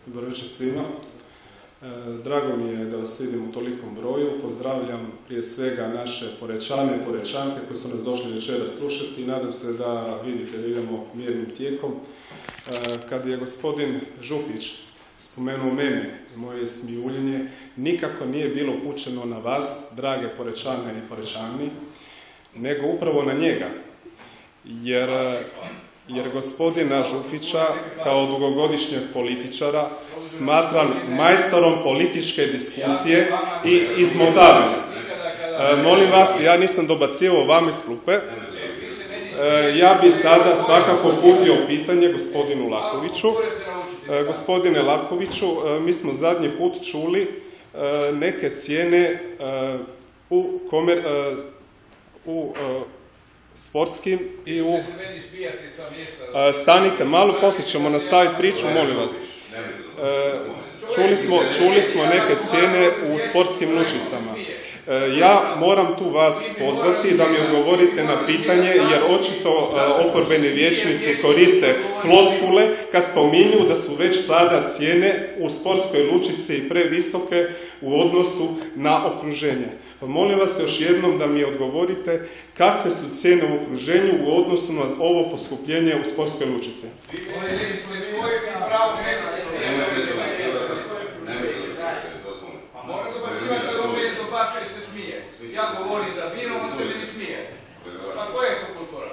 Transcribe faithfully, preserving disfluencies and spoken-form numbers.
Dobro večer svima. Drago mi je da vas vidim u tolikom broju. Pozdravljam prije svega naše Porečane i Porečanke koji su nas došli večeras slušati i nadam se da vidite da idemo mirnim tijekom. Kad je gospodin Župić spomenuo mene i moje smijuljenje, nikako nije bilo upućeno na vas, drage Porečane i Porečani, nego upravo na njega. Jer, jer gospodina Župića kao dugogodišnjeg političara smatram majstorom političke diskusije i izmotavanja. E, molim vas, ja nisam dobacivao vam iz klupe. E, ja bi sada svakako uputio pitanje gospodinu Lakoviću. E, gospodine Lakoviću, e, mi smo zadnji put čuli e, neke cijene e, u, komer, e, u e, sportskim i u... E, stanite malo, poslije ćemo nastaviti priču, molim vas. E, čuli, smo, čuli smo neke cijene u sportskim lučicama. E, ja moram tu vas pozvati da mi odgovorite na pitanje, jer očito e, oporbeni vijećnici koriste floskule kad spominju da su već sada cijene u sportskoj lučici previsoke u odnosu na okruženje. Pa molim vas još jednom da mi odgovorite kakve su cijene u okruženju u odnosu na ovo poskupljenje u sportskoj lučici. Mora dobacivati da on meni dobačuje i se smije. Ja govorim za vino, on se meni smije. Pa koja je to kultura?